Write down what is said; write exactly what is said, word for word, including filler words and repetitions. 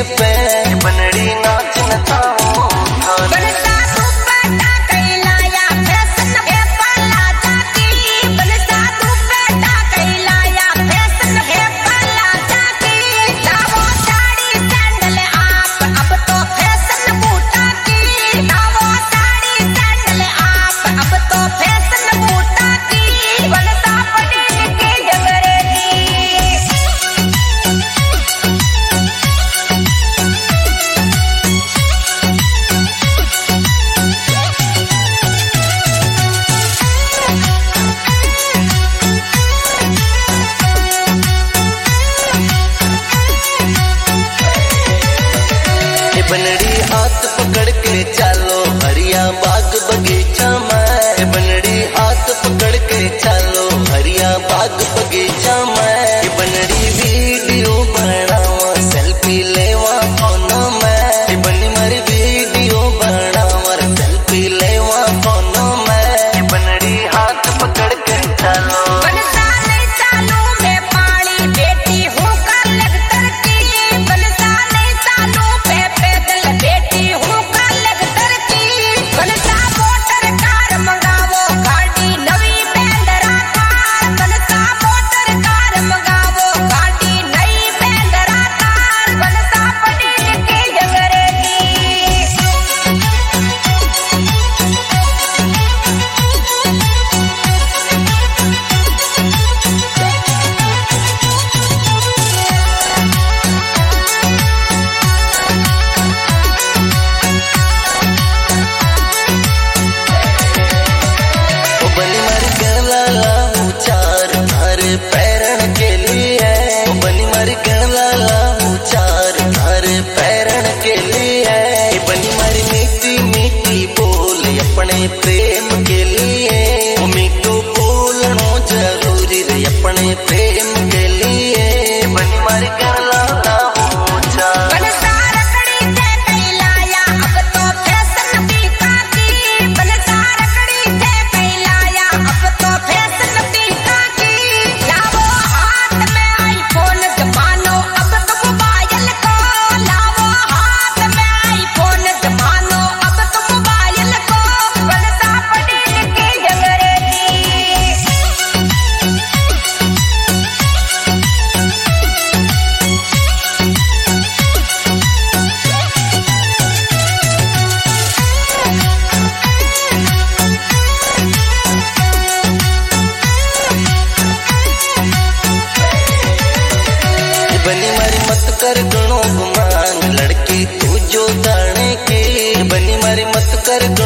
पे बनड़ी नाच नचाओ बनसा दुपट्टा कैलाया फैशन है पला जाती बनसा दुपट्टा कैलाया फैशन है पला जाती लावो साड़ी सैंडल आप अब तो फैशन बूटा की लावो साड़ी सैंडल आप अब तो फैशन बूटा की बनसा पटेल के जगरेली बनड़ी हाथ पकड़ के चलो हरिया बाग बगीचा में बनड़ी हाथ पकड़ के चलो हरिया बाग बगीचा में बनड़ी वीडियो बनावा सेल्फी लेवा फोन में बनी मरी वीडियो बनावा सेल्फी लेवा फोन में बनड़ी हाथ पकड़ के चलो बनसा नहीं चालू में पानी बेटी हूँ कलेक्टर की बनसा नहीं चालू पे पैदल बेटी हूँ कलेक्टर की बनसा मोटर कार मंगावो गाड़ी नवी बेंदरा कार बनसा मोटर कार मंगावो गाड़ी नई बेंदरा कार बनसा पटेल के जगरेली बनी मरी गला लाऊ चार थारे पैरण के लिए बनी मरी गला लाऊ चार थारे पैरण के लिए बनी मरी मीठी मीठी बोल अपने प्रेम के लिए मीठो बोलनो जरूरी रे अपने प्रेम के लिए बनी मरी गला लाऊ चार बनसा रकड़ी से कैलाया अब तो फैशन पीका की बनसा रकड़ी से कैलाया अब तो फैशन पीका की लावो हाथ में आईफोन जमानो अब तो मोबाइल को लावो हाथ में आईफोन जमानो अब तो मोबाइल को बनसा पटेल के जगरेली बनी मारी मत कर गणों गुमान लड़की तू जो दाने की बनी मारी मत कर